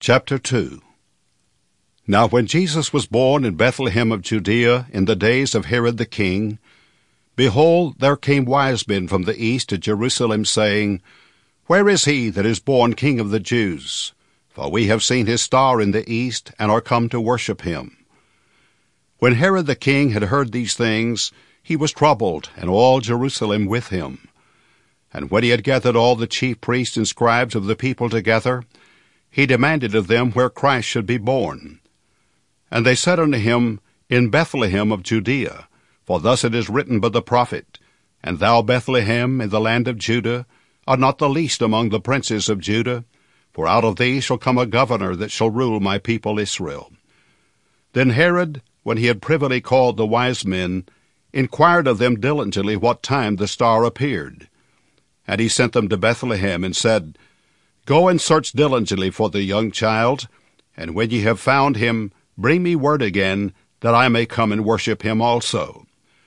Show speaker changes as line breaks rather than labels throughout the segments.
Chapter 2. Now when Jesus was born in Bethlehem of Judea in the days of Herod the king, behold, there came wise men from the east to Jerusalem, saying, Where is he that is born King of the Jews? For we have seen his star in the east, and are come to worship him. When Herod the king had heard these things, he was troubled, and all Jerusalem with him. And when he had gathered all the chief priests and scribes of the people together, he demanded of them where Christ should be born. And they said unto him, In Bethlehem of Judea, for thus it is written by the prophet, And thou, Bethlehem, in the land of Judah, art not the least among the princes of Judah, for out of thee shall come a governor that shall rule my people Israel. Then Herod, when he had privily called the wise men, inquired of them diligently what time the star appeared. And he sent them to Bethlehem, and said, Go and search diligently for the young child, and when ye have found him, bring me word again, that I may come and worship him also.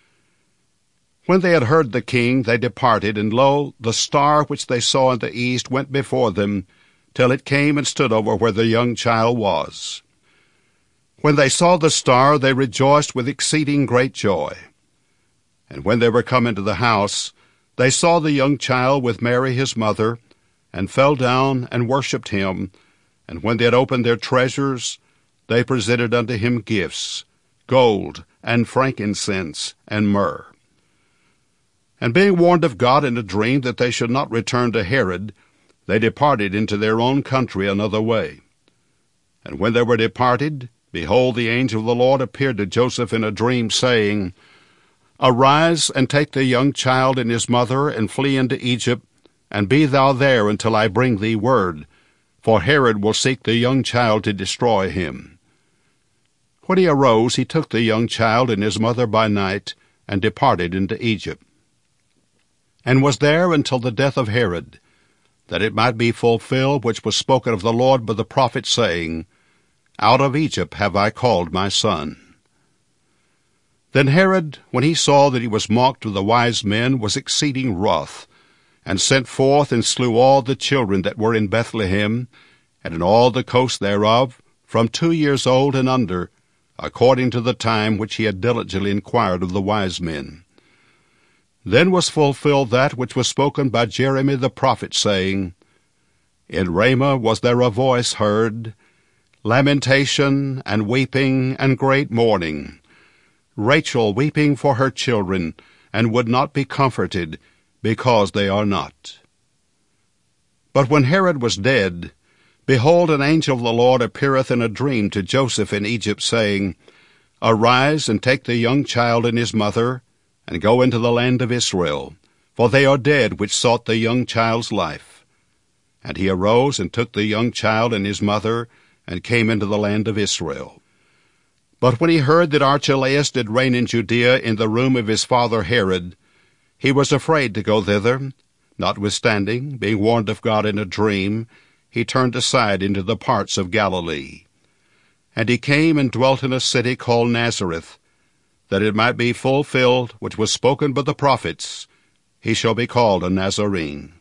When they had heard the king, they departed, and lo, the star which they saw in the east went before them, till it came and stood over where the young child was. When they saw the star, they rejoiced with exceeding great joy. And when they were come into the house, they saw the young child with Mary his mother, and fell down and worshipped him. And when they had opened their treasures, they presented unto him gifts, gold, and frankincense, and myrrh. And being warned of God in a dream that they should not return to Herod, they departed into their own country another way. And when they were departed, behold, the angel of the Lord appeared to Joseph in a dream, saying, Arise, and take the young child and his mother, and flee into Egypt, and be thou there until I bring thee word, for Herod will seek the young child to destroy him. When he arose, he took the young child and his mother by night, and departed into Egypt, and was there until the death of Herod, that it might be fulfilled which was spoken of the Lord by the prophet, saying, Out of Egypt have I called my son. Then Herod, when he saw that he was mocked of the wise men, was exceeding wroth, and sent forth and slew all the children that were in Bethlehem, and in all the coast thereof, from 2 years old and under, according to the time which he had diligently inquired of the wise men. Then was fulfilled that which was spoken by Jeremy the prophet, saying, In Ramah was there a voice heard, lamentation and weeping and great mourning, Rachel weeping for her children, and would not be comforted, because they are not. But when Herod was dead, behold, an angel of the Lord appeareth in a dream to Joseph in Egypt, saying, Arise, and take the young child and his mother, and go into the land of Israel, for they are dead which sought the young child's life. And he arose and took the young child and his mother, and came into the land of Israel. But when he heard that Archelaus did reign in Judea in the room of his father Herod, he was afraid to go thither. Notwithstanding, being warned of God in a dream, he turned aside into the parts of Galilee. And he came and dwelt in a city called Nazareth, that it might be fulfilled which was spoken by the prophets, He shall be called a Nazarene.